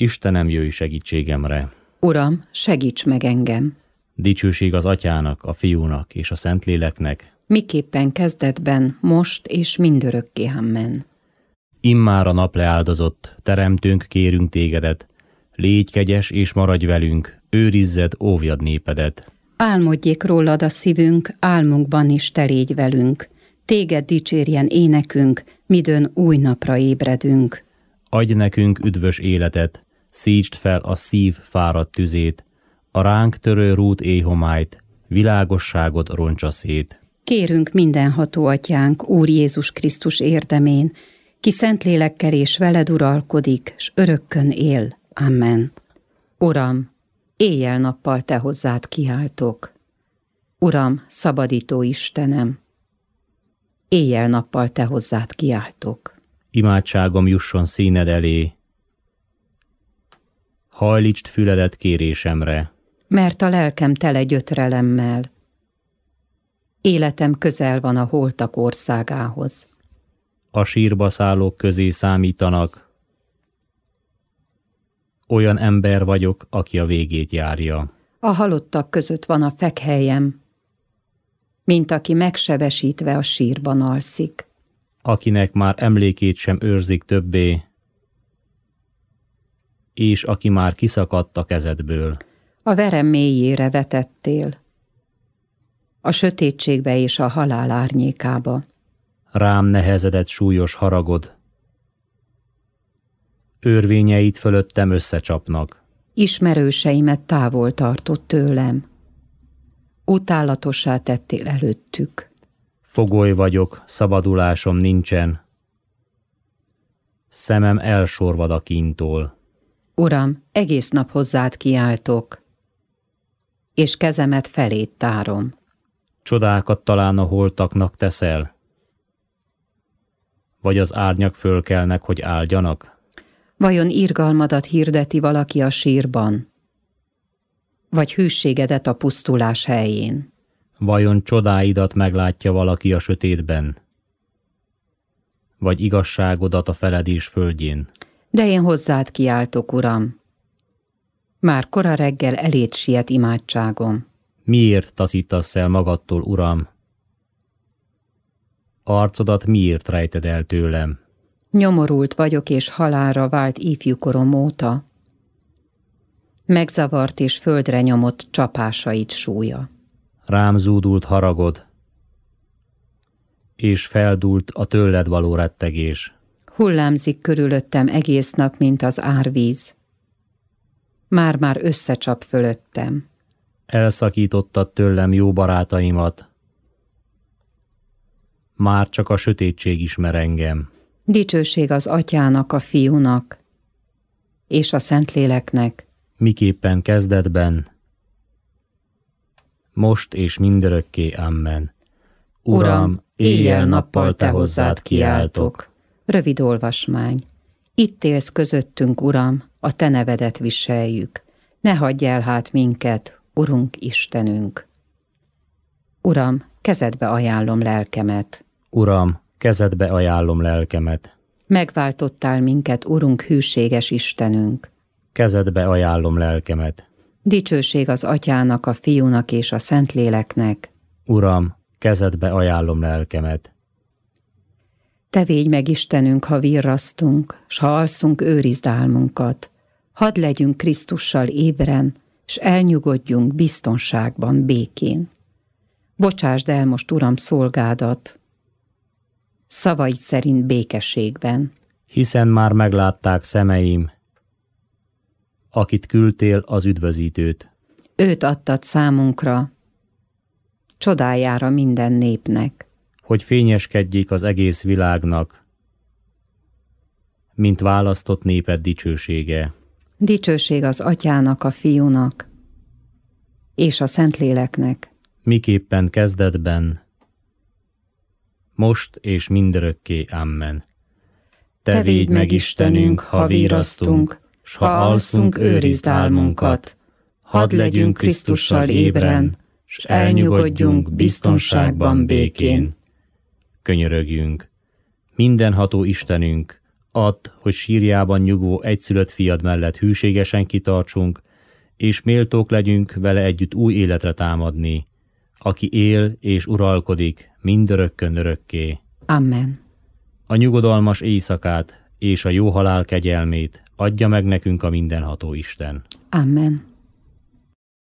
Istenem, jöjj segítségemre! Uram, segíts meg engem! Dicsőség az Atyának, a Fiúnak és a Szentléleknek, miképpen kezdetben, most és mindörökké. Amen. Immár a nap leáldozott, teremtőnk, kérünk tégedet, légy kegyes és maradj velünk, őrizzed, óvjad népedet. Álmodjék rólad a szívünk, álmunkban is te légy velünk. Téged dicsérjen énekünk, midőn új napra ébredünk. Adj nekünk üdvös életet, szítsd fel a szív fáradt tüzét, a ránk törő rút éjhomályt, világosságot roncsa szét. Kérünk mindenható Atyánk, Úr Jézus Krisztus érdemén, ki Szentlélekkel és veled uralkodik, s örökkön él. Amen. Uram, éjjel-nappal te hozzád kiáltok. Uram, szabadító Istenem, éjjel-nappal te hozzád kiáltok. Imádságom jusson színed elé, hajlítsd füledet kérésemre. Mert a lelkem tele gyötrelemmel, életem közel van a holtak országához. A sírba szállók közé számítanak, olyan ember vagyok, aki a végét járja. A halottak között van a fekhelyem, mint aki megsebesítve a sírban alszik. Akinek már emlékét sem őrzik többé, és aki már kiszakadt a kezedből. A verem mélyére vetettél, a sötétségbe és a halál árnyékába. Rám nehezedett súlyos haragod, örvényeit fölöttem összecsapnak. Ismerőseimet távol tartott tőlem, utálatossá tettél előttük. Fogoly vagyok, szabadulásom nincsen, szemem elsorvad a kíntól. Uram, egész nap hozzád kiáltok, és kezemet feléd tárom. Csodákat talán a holtaknak teszel? Vagy az árnyak fölkelnek, hogy áldjanak? Vajon irgalmadat hirdeti valaki a sírban? Vagy hűségedet a pusztulás helyén? Vajon csodáidat meglátja valaki a sötétben? Vagy igazságodat a feledés földjén? De én hozzád kiáltok, Uram. Már kora reggel eléd siet imádságom. Miért taszítasz el magadtól, Uram? Arcodat miért rejted el tőlem? Nyomorult vagyok és halálra vált ifjúkorom óta. Megzavart és földre nyomott csapásait súlya. Rám zúdult haragod, és feldúlt a tőled való rettegés. Hullámzik körülöttem egész nap, mint az árvíz. Már-már összecsap fölöttem. Elszakítottad tőlem jó barátaimat. Már csak a sötétség ismer engem. Dicsőség az Atyának, a Fiúnak és a Szentléleknek. Miképpen kezdetben, most és mindörökké. Amen. Uram, éjjel-nappal te hozzád kiáltok. Rövid olvasmány. Itt élsz közöttünk, Uram, a te nevedet viseljük. Ne hagyj el hát minket, Urunk Istenünk. Uram, kezedbe ajánlom lelkemet. Uram, kezedbe ajánlom lelkemet. Megváltottál minket, Urunk, hűséges Istenünk. Kezedbe ajánlom lelkemet. Dicsőség az Atyának, a Fiúnak és a Szentléleknek. Uram, kezedbe ajánlom lelkemet. Te védj meg, Istenünk, ha virrasztunk, s ha alszunk, őrizd álmunkat. Hadd legyünk Krisztussal ébren, s elnyugodjunk biztonságban, békén. Bocsásd el most, Uram, szolgádat, szavaid szerint békességben. Hiszen már meglátták szemeim, akit küldtél, az üdvözítőt. Őt adtad számunkra, csodájára minden népnek. Hogy fényeskedjék az egész világnak, mint választott néped dicsősége. Dicsőség az Atyának, a Fiúnak és a Szentléleknek. Miképpen kezdetben, most és mindörökké. Amen. Te védj meg, Istenünk, ha virrasztunk, s ha alszunk, őrizd álmunkat. Hadd legyünk Krisztussal ébren, s elnyugodjunk biztonságban, békén. Könyörögjünk. Mindenható Istenünk, Add, hogy sírjában nyugvó egyszülött fiad mellett hűségesen kitartsunk, és méltók legyünk vele együtt új életre támadni, aki él és uralkodik mindörökkön örökké. Amen. A nyugodalmas éjszakát és a jó halál kegyelmét adja meg nekünk a mindenható Isten. Amen.